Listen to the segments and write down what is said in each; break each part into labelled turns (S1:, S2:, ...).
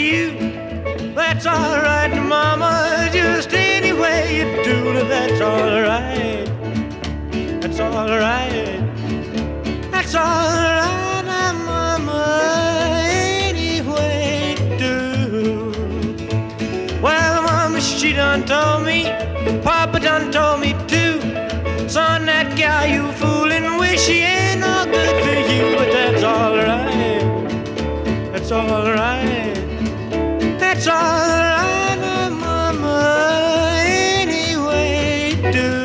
S1: you. That's alright, Mama, just any way you do it, that's alright. That's alright. That's alright, Mama, any way you do. Well, Mama, she done told me, Papa done told me too. Son, that gal you foolin' with, she ain't no good for you, but that's alright. That's alright. That's alright, Mama, any way you do.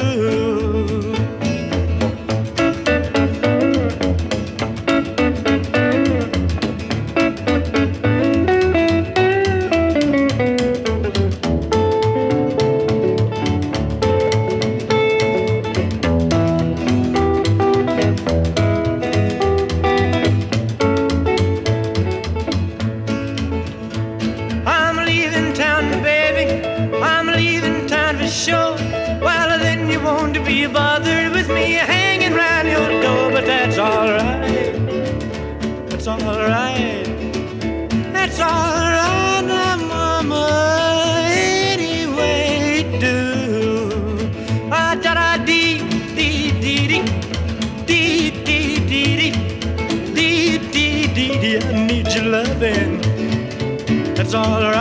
S1: Sure, well then you won't be bothered with me hanging round your door, but that's alright. That's alright. That's alright, Mama, any way you do. Ah, da da dee dee dee dee dee dee dee dee dee dee dee. I need your loving. That's alright.